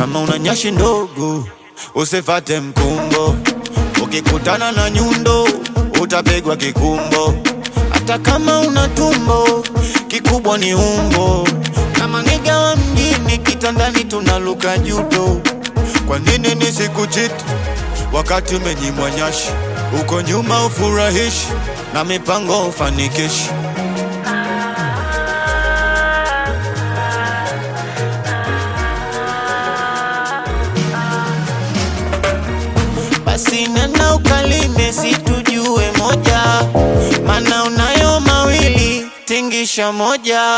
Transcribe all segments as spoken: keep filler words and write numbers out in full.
Kama una nyashi ndogo usifate mkumbo, ukikutana na nyundo utapigwa kikumbo. Hata kama una tumbo kikubwa ni umbo. Kama niga wa mjini kitandani tunaluka judo. Kwa nini nisikuchiti wakati umenyimwa nyashi? Uko nyuma ufurahishi na mipango ufanikishi. Basi nenda ukalime situjue moja, mana unayo mawili tingisha moja.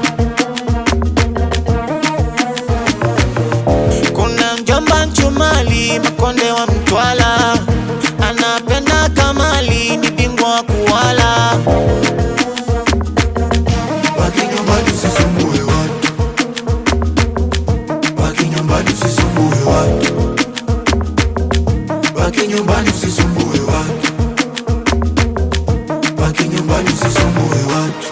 Kuna mjomba Nchumali Makonde wa Mtwala, anapenda kamali ni bingwa wa kuwala. Baki nyumbani usisumbue watu, baki nyumbani usisumbue watu, baki nyumbani usisumbue watu, baki nyumbani usisumbue watu.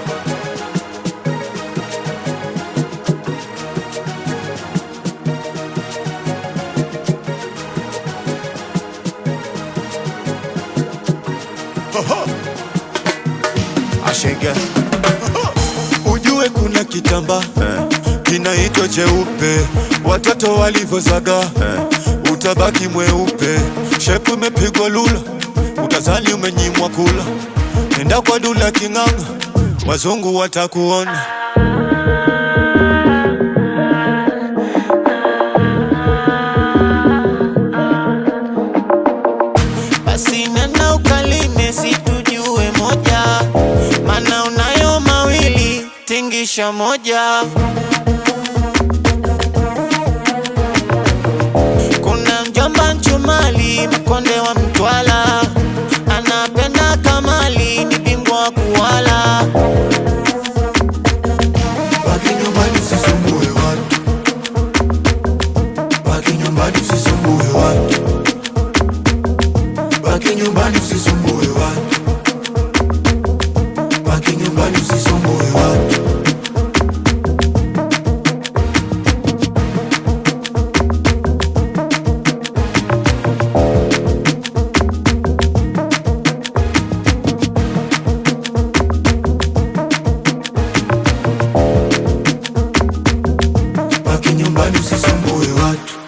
Ashenge ujue kuna kitamba kinaitwa cheupe, watoto walivyozaga utabaki mweupe. Shepu imepigwa lula, utazani umenyimwa kula. Nenda kwa Dula King'ang'a, wazungu watakuona. Basi nenda ukalime situjue moja, mana unayo mawili tingisha moja. Kuna mjomba Nchumali Makonde wa Mtwala, anapenda kamali ni bingwa wa kuwala. Baki nyumbani usisumbue watu, baki nyumbani usisumbue watu, baki nyumbani usisumbue watu, baki nyumbani usisumbue watu. Baki nyumbani usisumbue watu.